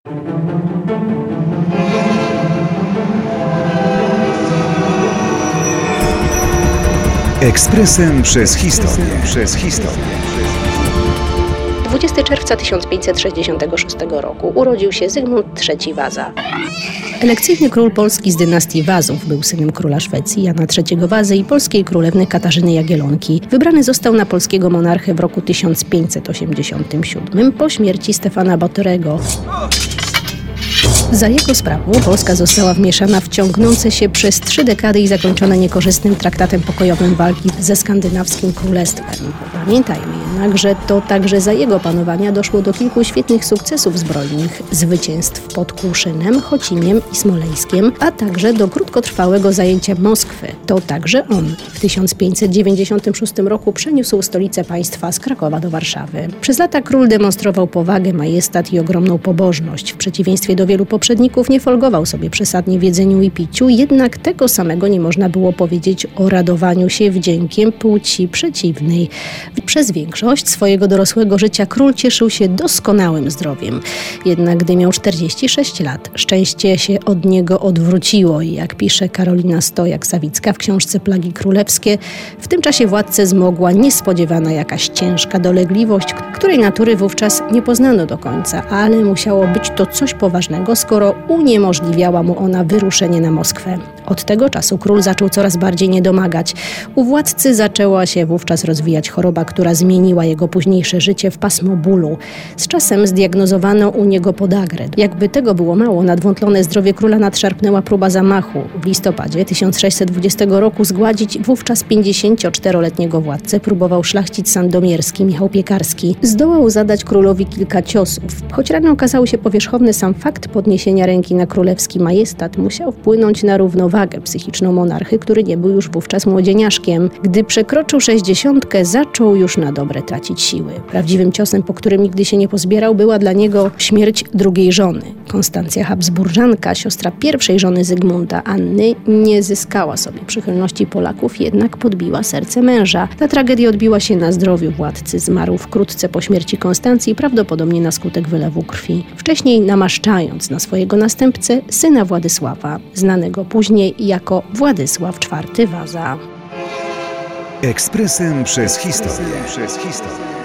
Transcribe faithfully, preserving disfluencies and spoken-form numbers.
Ekspresem przez historię. Przez historię. dwudziestego czerwca tysiąc pięćset sześćdziesiątego szóstego roku urodził się Zygmunt trzeci Waza. Elekcyjny król Polski z dynastii Wazów, był synem króla Szwecji Jana trzeciego Wazy i polskiej królewny Katarzyny Jagiellonki. Wybrany został na polskiego monarchę w roku tysiąc pięćset osiemdziesiątym siódmym po śmierci Stefana Batorego. Za jego sprawą Polska została wmieszana w ciągnące się przez trzy dekady i zakończone niekorzystnym traktatem pokojowym walki ze skandynawskim królestwem. Pamiętajmy jednak, że to także za jego panowania doszło do kilku świetnych sukcesów zbrojnych, zwycięstw pod Kłuszynem, Chocimiem i Smoleńskiem, a także do krótkotrwałego zajęcia Moskwy. To także on w tysiąc pięćset dziewięćdziesiątym szóstym roku przeniósł stolicę państwa z Krakowa do Warszawy. Przez lata król demonstrował powagę, majestat i ogromną pobożność. W przeciwieństwie do wielu poprzedników nie folgował sobie przesadnie w jedzeniu i piciu, jednak tego samego nie można było powiedzieć o radowaniu się wdziękiem płci przeciwnej. Przez większość swojego dorosłego życia król cieszył się doskonałym zdrowiem. Jednak gdy miał czterdzieści sześć lat, szczęście się od niego odwróciło i jak pisze Karolina Stojak-Sawicka w książce Plagi królewskie, w tym czasie władcę zmogła niespodziewana jakaś ciężka dolegliwość, której natury wówczas nie poznano do końca, ale musiało być to coś poważnego, skoro uniemożliwiała mu ona wyruszenie na Moskwę. Od tego czasu król zaczął coraz bardziej niedomagać. U władcy zaczęła się wówczas rozwijać choroba, która zmieniła jego późniejsze życie w pasmo bólu. Z czasem zdiagnozowano u niego podagrę. Jakby tego było mało, nadwątlone zdrowie króla nadszarpnęła próba zamachu. W listopadzie tysiąc sześćset dwudziestego roku zgładzić wówczas pięćdziesięcioczteroletniego władcę próbował szlachcic sandomierski Michał Piekarski. Zdołał zadać królowi kilka ciosów. Choć rany okazały się powierzchowne, sam fakt podniesienia ręki na królewski majestat musiał wpłynąć na równowagę psychiczną monarchy, który nie był już wówczas młodzieniaszkiem. Gdy przekroczył sześćdziesiątkę, zaczął już na dobre tracić siły. Prawdziwym ciosem, po którym nigdy się nie pozbierał, była dla niego śmierć drugiej żony. Konstancja Habsburżanka, siostra pierwszej żony Zygmunta, Anny, nie zyskała sobie przychylności Polaków, jednak podbiła serce męża. Ta tragedia odbiła się na zdrowiu władcy. Zmarł wkrótce po śmierci Konstancji, prawdopodobnie na skutek wylewu krwi. Wcześniej namaszczając na swojego następcę syna Władysława, znanego później jako Władysław czwarty Waza. Ekspresem przez historię. Przez historię.